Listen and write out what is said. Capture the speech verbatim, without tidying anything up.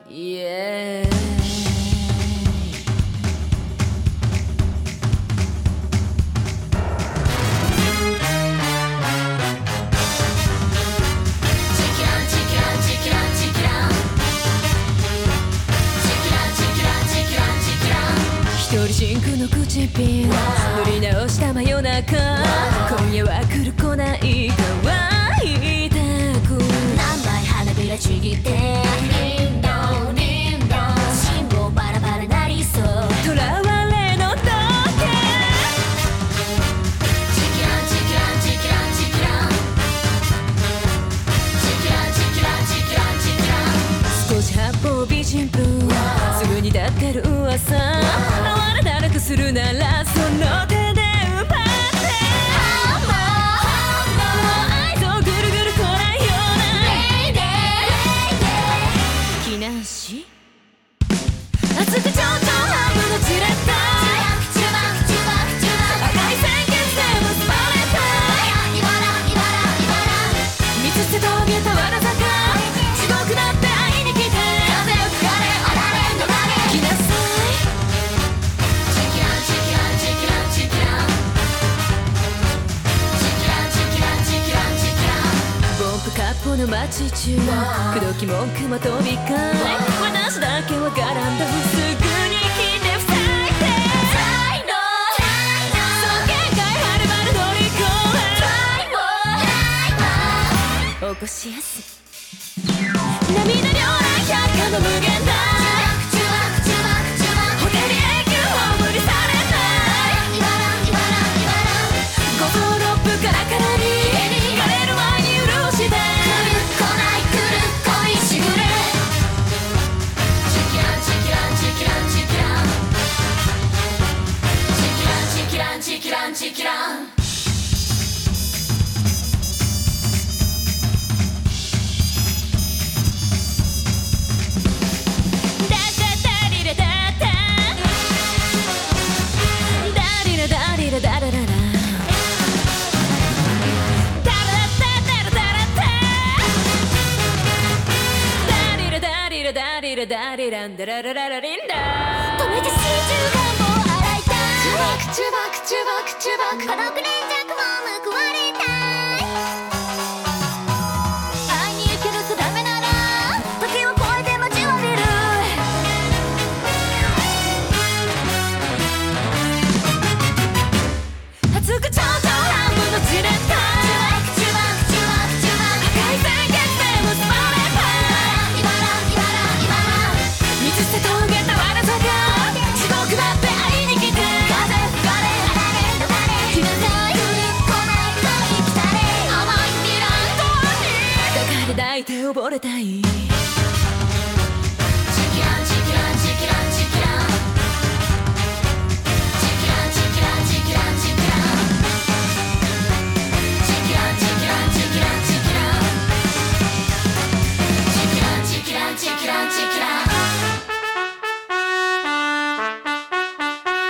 Yeah.一人真空の口ピン塗り直した真夜中今夜は来る来ない乾いたく何枚花びらちぎって人道人道信号バラバラなりそう囚われの時計チキランチキランチキランチキランチキランチキランチキランチキラン少し八方美人風すぐに立ってる噂哀れならくするならその手で奪って愛とぐるぐるこないような気なし熱くちょうちょ半分の散れた赤い鮮血で結ばれた見つけ遂げたわら坂地獄だって会いに来て風吹かれあられのられ来なさいチキランチキランチキランチキランチキランチキランチキランチキランボンプカップの街中口説き文句も飛び交い私だけはガランドすぐに来て塞いで才能そう限界はるばる乗り越え起こしやす涙両来百科の無限大ホテル永久を無理されないごころっぷからからに枯れる前に潤して来ない来る恋しぐれチキランチキランチキランチキランチキランチキランチキランダダダリラダダダリラダリラダラララダラダダラダラダダリラダリラダリラダリランダララララリンダ止めて真珠願望洗いたいチュバクチュバクチュバクチュバク孤独連着も報われたい会いに行けるとダメなら時を超えて待ちわびる熱くちょうちょ半分の散れたチュバクチュバクチュバクチュバク赤い鮮血で結ばれたイバライバライバラ見つけ遂げたわら坂地獄だって会いに来て風吹かれあられのがれ来なさい来ない来い来たれ甘い未来とに抱かれ抱いて溺れたい